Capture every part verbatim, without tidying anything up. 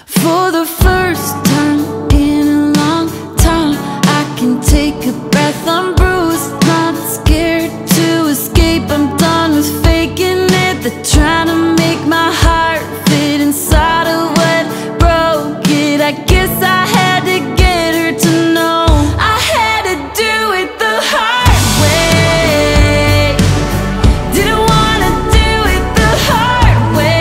For the first time in a long time, I can take a breath. I'm bruised, not scared to escape. I'm done with faking it. They're trying to make my heart fit inside of what broke it. I guess I had to get her to know I had to do it the hard way. Didn't wanna do it the hard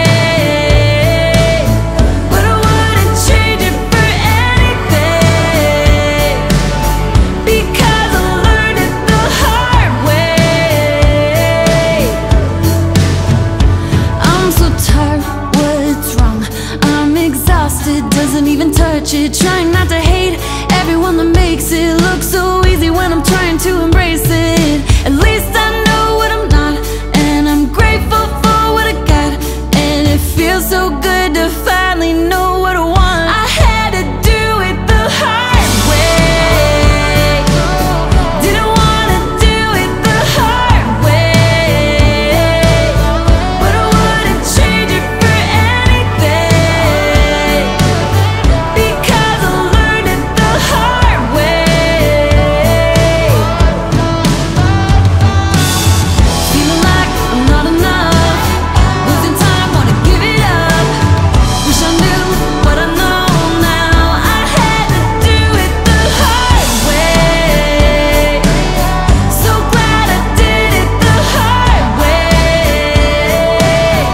way, but I wouldn't change it for anything, because I learned it the hard way. I'm so tired, what's wrong? I'm exhausted, doesn't even touch it. Trying not to hate everyone that makes it look so easy when I'm trying to embrace it. At least I know what I'm not, and I'm grateful for what I got. And it feels so good to finally know what I want. I had to do it the hard way. Didn't wanna do it the hard way, but I wouldn't change it for anything, because I learned it the hard way. Feeling like I'm not enough, losing time, wanna give it up. Wish I knew what I know now. I had to do it the hard way. So glad I did it the hard way.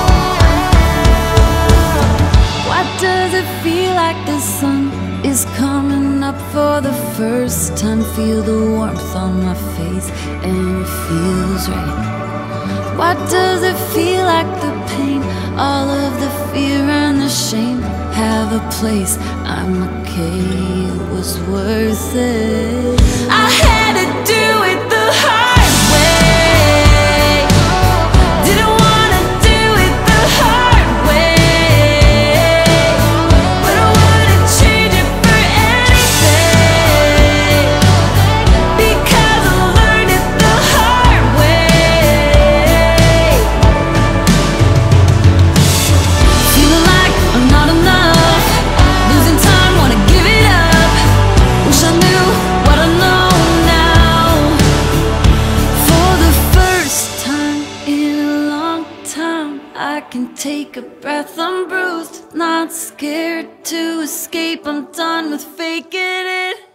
Why does it feel like the sun is coming up for the first time? Feel the warmth on my face and it feels right. Why does it feel like the pain, all of the fear and the shame have a place? I'm okay, it was worth it. I had to do it the hard way. Didn't wanna do it the hard way, but I wouldn't change it for anything, because I learned it the hard way. Feeling like I'm not enough, losing time, wanna give it up. Wish I knew what I know now. For the first time in a long time, I can take a breath. I'm bruised, not scared to escape. I'm done with faking it.